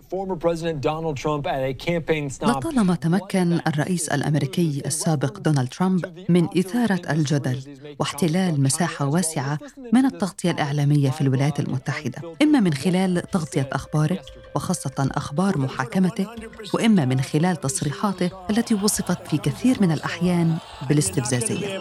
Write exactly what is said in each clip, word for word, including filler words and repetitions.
لطالما تمكن الرئيس الأمريكي السابق دونالد ترامب من إثارة الجدل واحتلال مساحة واسعة من التغطية الإعلامية في الولايات المتحدة، إما من خلال تغطية أخباره وخاصة أخبار محاكمته، وإما من خلال تصريحاته التي وصفت في كثير من الأحيان بالاستفزازية.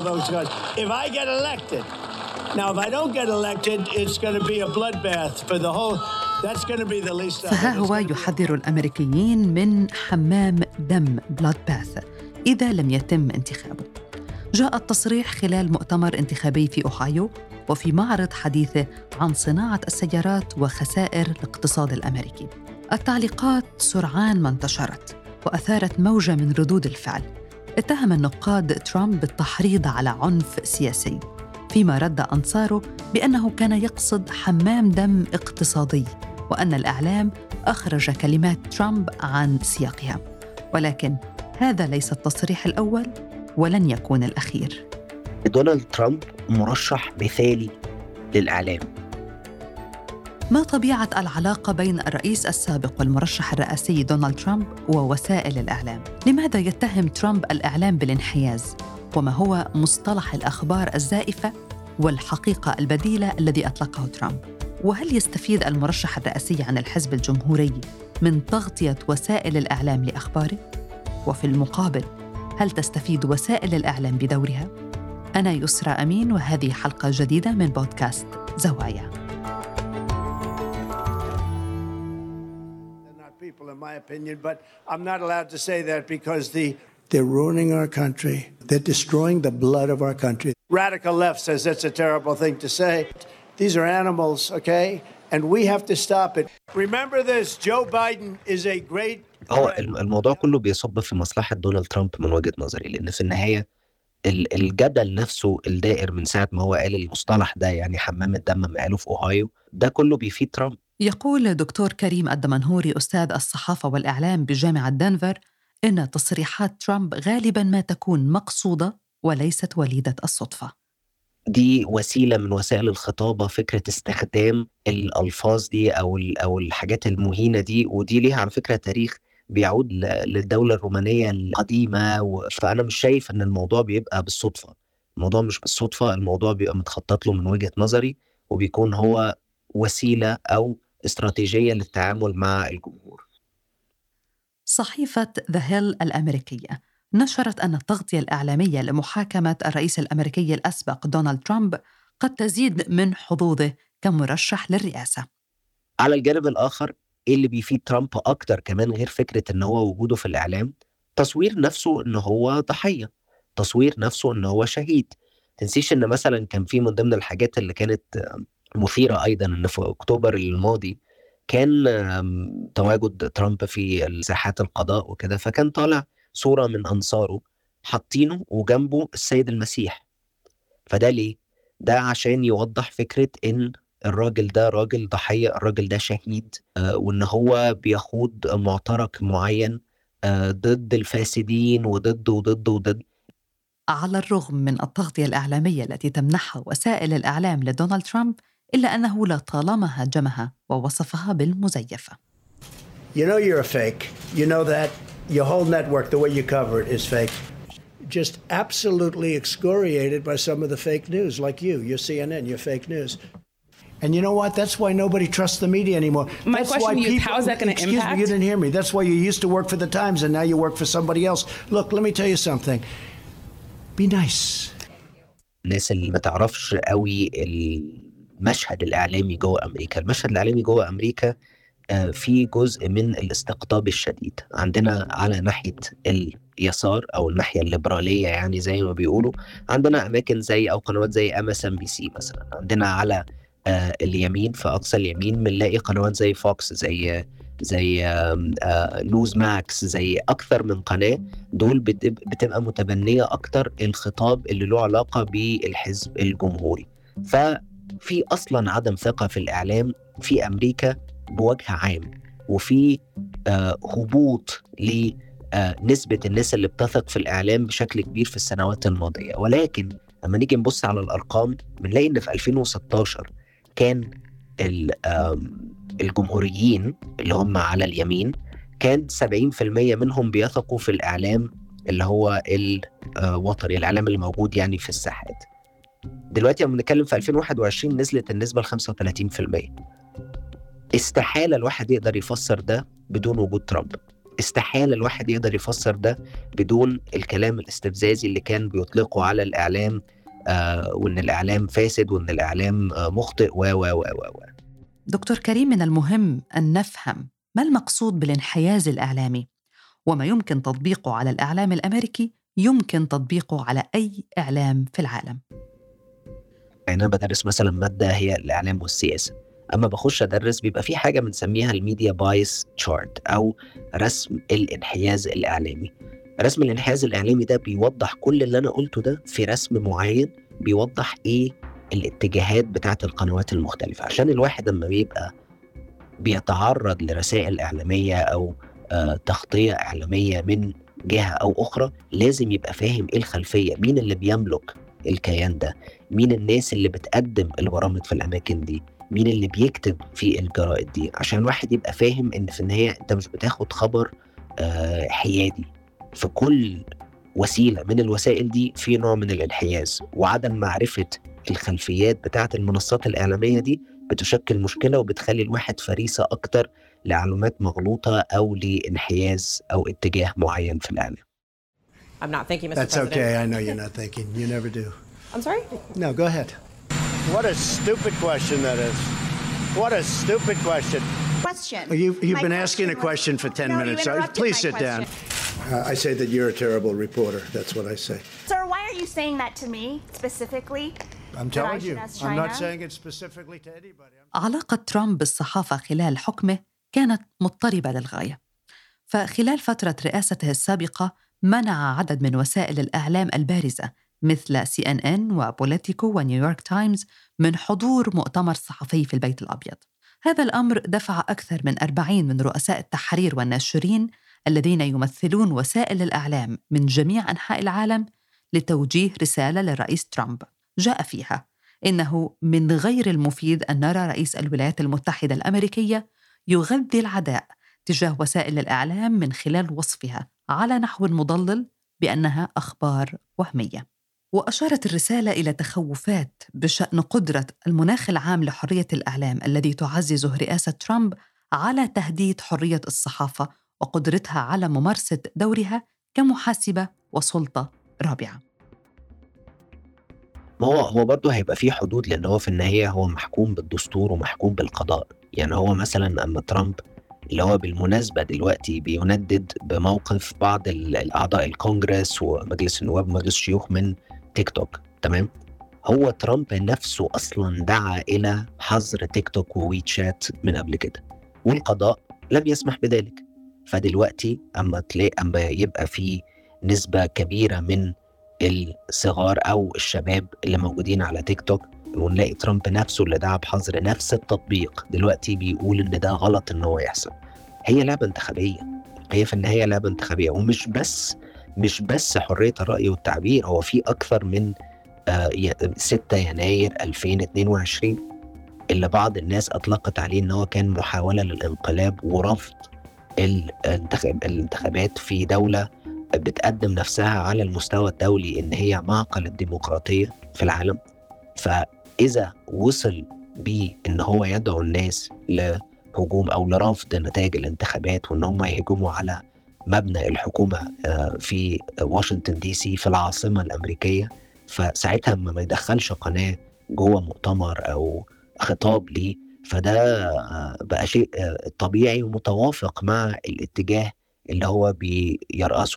فها هو يحذر الأمريكيين من حمام دم بلاد باث إذا لم يتم انتخابه. جاء التصريح خلال مؤتمر انتخابي في أوهايو وفي معرض حديثه عن صناعة السيارات وخسائر الاقتصاد الأمريكي. التعليقات سرعان ما انتشرت وأثارت موجة من ردود الفعل. اتهم النقاد ترامب بالتحريض على عنف سياسي، فيما رد أنصاره بأنه كان يقصد حمام دم اقتصادي، وأن الإعلام أخرج كلمات ترامب عن سياقها. ولكن هذا ليس التصريح الأول ولن يكون الأخير. دونالد ترامب مرشح مثالي للإعلام. ما طبيعة العلاقة بين الرئيس السابق والمرشح الرئاسي دونالد ترامب ووسائل الإعلام؟ لماذا يتهم ترامب الإعلام بالانحياز؟ وما هو مصطلح الأخبار الزائفة والحقيقة البديلة الذي أطلقه ترامب؟ وهل يستفيد المرشح الرئاسي عن الحزب الجمهوري من تغطية وسائل الإعلام لأخباره؟ وفي المقابل، هل تستفيد وسائل الإعلام بدورها؟ أنا يسرى أمين، وهذه حلقة جديدة من بودكاست زوايا. In my opinion, but I'm not allowed to say that because the they're ruining our country. They're destroying the blood of our country. Radical left says that's a terrible thing to say. These are animals, okay? And we have to stop it. Remember this, Joe Biden is a great هو الموضوع كله بيصب في مصلحة دونالد ترامب من وجهة نظري، لأن في النهاية الجدل نفسه الدائر من ساعة ما هو قال المصطلح ده، يعني حمام الدم ما قاله في أوهايو، ده كله بيفيد ترامب. يقول دكتور كريم الدمنهوري أستاذ الصحافة والإعلام بجامعة دنفر إن تصريحات ترامب غالباً ما تكون مقصودة وليست وليدة الصدفة. دي وسيلة من وسائل الخطابة، فكرة استخدام الألفاظ دي أو أو الحاجات المهينة دي، ودي ليها على فكرة تاريخ بيعود للدولة الرومانية القديمة. فأنا مش شايف أن الموضوع بيبقى بالصدفة. الموضوع مش بالصدفة، الموضوع بيبقى متخطط له من وجهة نظري، وبيكون هو وسيلة أو استراتيجية للتعامل مع الجمهور. صحيفة The Hill الأمريكية نشرت أن التغطية الإعلامية لمحاكمة الرئيس الأمريكي الأسبق دونالد ترامب قد تزيد من حظوظه كمرشح للرئاسة. على الجانب الآخر، إيه اللي بيفيد ترامب أكتر كمان غير فكرة أنه هو وجوده في الإعلام؟ تصوير نفسه أنه هو ضحية، تصوير نفسه أنه هو شهيد. تنسيش أن مثلا كان في من ضمن الحاجات اللي كانت مثيرة أيضاً أن في أكتوبر الماضي كان تواجد ترامب في ساحات القضاء وكده، فكان طالع صورة من أنصاره حاطينه وجنبه السيد المسيح. فده ليه؟ ده عشان يوضح فكرة إن الراجل ده راجل ضحية، الراجل ده شهيد، آه وإن هو بيخوض معترك معين آه ضد الفاسدين وضد وضد وضد. على الرغم من التغطية الإعلامية التي تمنحها وسائل الإعلام لدونالد ترامب، إلا أنه لطالما هاجمها ووصفها بالمزيفة. You know you're a fake. You know that your whole network, the way you cover it, is fake. Just absolutely excoriated by some of the fake news, like you. You're C N N, you're fake news. And you know what? That's why nobody trusts the media anymore. My That's question why to you people, is, how is that going to impact? Excuse me, you didn't hear me. That's why you used to work for the Times and now you work for somebody else. Look, let me tell you something. Be nice. الناس اللي ما تعرفش قوي المشهد الإعلامي جوه أمريكا، المشهد الإعلامي جوه أمريكا في جزء من الاستقطاب الشديد. عندنا على ناحية اليسار أو الناحية الليبرالية، يعني زي ما بيقولوا، عندنا أماكن زي أو قنوات زي إم إس إن بي سي مثلا. عندنا على آه اليمين، في أقصى اليمين، بنلاقي قنوات زي فوكس، زي زي آه لوز ماكس، زي أكثر من قناة. دول بتبقى متبنية أكتر الخطاب اللي له علاقة بالحزب الجمهوري. ففي أصلا عدم ثقة في الإعلام في أمريكا بوجه عام، وفي آه هبوط لنسبة الناس اللي بتثق في الإعلام بشكل كبير في السنوات الماضية. ولكن لما نيجي نبص على الأرقام بنلاقي إن في ألفين وستاشر كان الجمهوريين اللي هم على اليمين كان سبعين في المية منهم بيثقوا في الإعلام اللي هو الوطني، الإعلام اللي موجود يعني في الساحات. دلوقتي لما بنتكلم في ألفين وواحد وعشرين نزلت النسبة ل خمسة وثلاثين في المية. استحالة الواحد يقدر يفسر ده بدون وجود ترامب. استحالة الواحد يقدر يفسر ده بدون الكلام الاستفزازي اللي كان بيطلقه على الإعلام، آه وإن الإعلام فاسد وإن الإعلام آه مخطئ و و و و دكتور كريم، من المهم أن نفهم ما المقصود بالانحياز الإعلامي، وما يمكن تطبيقه على الإعلام الأمريكي يمكن تطبيقه على أي إعلام في العالم. أنا بدرس مثلا مادة هي الإعلام والسياسة، أما بخش أدرس بيبقى في حاجة بنسميها الميديا بايس تشارت أو رسم الانحياز الإعلامي. رسم الانحياز الإعلامي ده بيوضح كل اللي أنا قلته ده في رسم معين، بيوضح إيه الاتجاهات بتاعت القنوات المختلفة، عشان الواحد لما بيبقى بيتعرض لرسائل إعلامية أو آه تغطية إعلامية من جهة أو أخرى لازم يبقى فاهم إيه الخلفية، مين اللي بيملك الكيان ده، مين الناس اللي بتقدم البرامج في الأماكن دي، مين اللي بيكتب في الجرائد دي، عشان الواحد يبقى فاهم إن في النهاية أنت مش بتاخد خبر آه حيادي. في كل وسيلة من الوسائل دي في نوع من الانحياز، وعدم معرفة الخلفيات بتاعة المنصات الإعلامية دي بتشكل مشكلة وبتخلي الواحد فريسة أكتر لعلومات مغلوطة أو لانحياز أو اتجاه معين في الإعلام. I'm not thinking, Mister That's President. okay. I know you're not thinking. You never do. I'm sorry? No, go ahead. What a stupid question that is. What a stupid question. Question. You, you've My been asking a was- question for ten No, you minutes. So interrupted please my sit down. question. Uh, I say that you're a terrible reporter. That's what I say. Sir, why are you saying that to me specifically? I'm That I telling should you. ask I'm not China? saying it specifically to anybody. علاقة ترامب بالصحافة خلال حكمه كانت مضطربة للغاية. فخلال فترة رئاسته السابقة منع عدد من وسائل الإعلام البارزة مثل سي إن إن وبوليتيكو ونيويورك تايمز من حضور مؤتمر صحفي في البيت الأبيض. هذا الأمر دفع أكثر من أربعين من رؤساء التحرير والناشرين الذين يمثلون وسائل الإعلام من جميع أنحاء العالم لتوجيه رسالة للرئيس ترامب جاء فيها إنه من غير المفيد أن نرى رئيس الولايات المتحدة الأمريكية يغذي العداء تجاه وسائل الإعلام من خلال وصفها على نحو مضلل بأنها أخبار وهمية. وأشارت الرسالة إلى تخوفات بشأن قدرة المناخ العام لحرية الإعلام الذي تعززه رئاسة ترامب على تهديد حرية الصحافة وقدرتها على ممارسة دورها كمحاسبة وسلطة رابعة. ما هو هو برضه هيبقى فيه حدود، لأن هو في النهاية هو محكوم بالدستور ومحكوم بالقضاء. يعني هو مثلا أما ترامب اللي هو بالمناسبة دلوقتي بيندد بموقف بعض الأعضاء الكونغرس ومجلس النواب ومجلس الشيوخ من تيك توك، تمام؟ هو ترامب نفسه أصلا دعا إلى حظر تيك توك وويتشات من قبل كده، والقضاء لم يسمح بذلك. فدلوقتي أما تلاقي أما يبقى في نسبة كبيرة من الصغار أو الشباب اللي موجودين على تيك توك، ونلاقي ترامب نفسه اللي دعا بحظر نفس التطبيق دلوقتي بيقول إن ده غلط إن هو يحصل. هي لعبة انتخابية، هي في النهاية لعبة انتخابية، ومش بس مش بس حرية الرأي والتعبير، هو في أكثر من آه ستة يناير ألفين واثنين وعشرين اللي بعض الناس أطلقت عليه إن هو كان محاولة للانقلاب ورفض الانتخاب الانتخابات في دولة بتقدم نفسها على المستوى الدولي إن هي معقل الديمقراطية في العالم. فإذا وصل بيه إن هو يدعو الناس لهجوم أو لرفض نتائج الانتخابات وإن هم يهجموا على مبنى الحكومة في واشنطن دي سي في العاصمة الأمريكية، فساعتها ما يدخلش قناة جوه مؤتمر أو خطاب ليه، فده بقى شيء طبيعي ومتوافق مع الاتجاه اللي هو بيرأسه.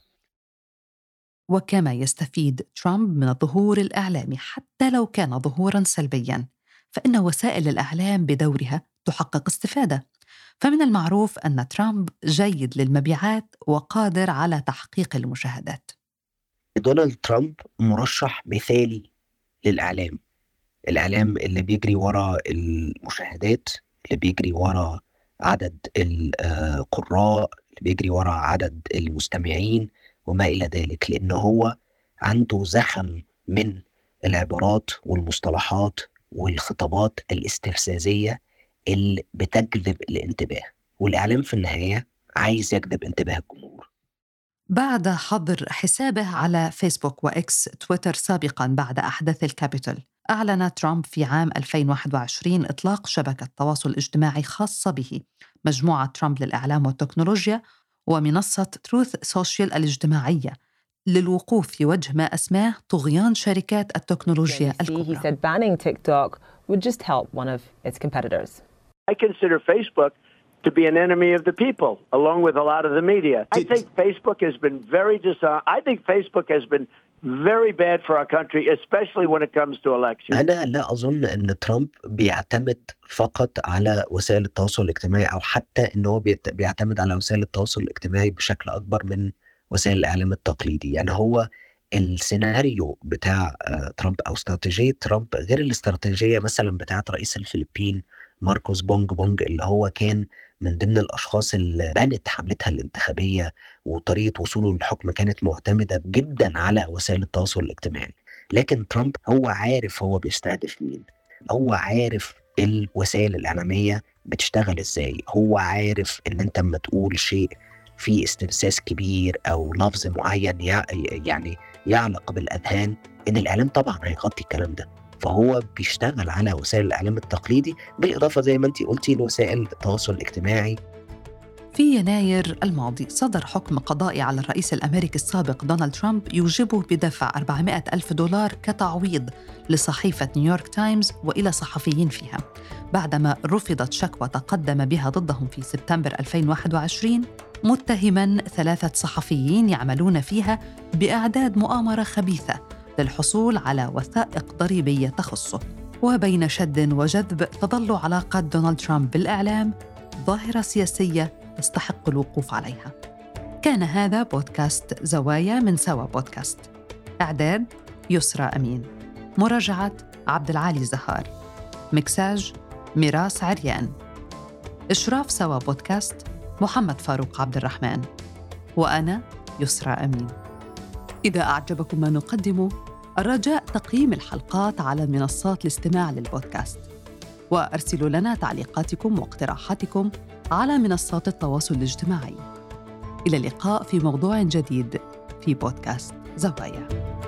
وكما يستفيد ترامب من الظهور الإعلامي حتى لو كان ظهوراً سلبياً، فإن وسائل الإعلام بدورها تحقق استفادة. فمن المعروف أن ترامب جيد للمبيعات وقادر على تحقيق المشاهدات. دونالد ترامب مرشح مثالي للإعلام، الإعلام اللي بيجري وراء المشاهدات، اللي بيجري وراء عدد القراء، اللي بيجري وراء عدد المستمعين وما إلى ذلك، لأن هو عنده زخم من العبارات والمصطلحات والخطابات الاستفزازية اللي بتجذب الانتباه، والإعلام في النهاية عايز يجذب انتباه الجمهور. بعد حظر حسابه على فيسبوك وإكس تويتر سابقاً بعد أحداث الكابيتول، أعلن ترامب في عام ألفين وواحد وعشرين إطلاق شبكة تواصل اجتماعي خاصة به، مجموعة ترامب للإعلام والتكنولوجيا ومنصة تروث سوشيال الاجتماعية، للوقوف في وجه ما أسماه طغيان شركات التكنولوجيا الكبرى. He said banning TikTok would just help one of its competitors. I consider Facebook to be an enemy of the people, along with a lot of the media. I think Facebook has been very dishonest. I think Facebook has been very bad for our country, especially when it comes to elections. أنا لا أظن أن ترامب بيعتمد فقط على وسائل التواصل الاجتماعي، أو حتى أنه بيعتمد على وسائل التواصل الاجتماعي بشكل أكبر من وسائل الإعلام التقليدي. يعني هو السيناريو بتاع ترامب أو استراتيجية ترامب غير الاستراتيجية مثلا بتاعت رئيس الفلبين ماركوس بونج بونج، اللي هو كان من ضمن الأشخاص اللي بنت حملتها الانتخابية وطريقة وصوله للحكم كانت معتمدة جدا على وسائل التواصل الاجتماعي. لكن ترامب هو عارف هو بيستهدف مين، هو عارف الوسائل الإعلامية بتشتغل ازاي، هو عارف ان انت لما تقول شيء فيه استفزاز كبير أو لفظ معين يعني يعلق بالأذهان، ان الإعلام طبعا هيغطي الكلام ده. فهو بيشتغل على وسائل الإعلام التقليدي بالإضافة زي ما أنتي قلتي لوسائل التواصل الاجتماعي. في يناير الماضي صدر حكم قضائي على الرئيس الأمريكي السابق دونالد ترامب يوجبه بدفع أربعمائة ألف دولار كتعويض لصحيفة نيويورك تايمز وإلى صحفيين فيها، بعدما رفضت شكوى تقدم بها ضدهم في سبتمبر ألفين وواحد وعشرين، متهما ثلاثة صحفيين يعملون فيها بإعداد مؤامرة خبيثة للحصول على وثائق ضريبية تخصه. وبين شد وجذب تظل علاقة دونالد ترامب بالإعلام ظاهرة سياسية يستحق الوقوف عليها. كان هذا بودكاست زوايا من سوا بودكاست. إعداد يسرى أمين، مراجعة عبد العالي زهار، مكساج ميراس عريان، إشراف سوا بودكاست محمد فاروق عبد الرحمن، وأنا يسرى أمين. إذا أعجبكم ما نقدمه، الرجاء تقييم الحلقات على منصات الاستماع للبودكاست، وأرسلوا لنا تعليقاتكم واقتراحاتكم على منصات التواصل الاجتماعي. إلى اللقاء في موضوع جديد في بودكاست زوايا.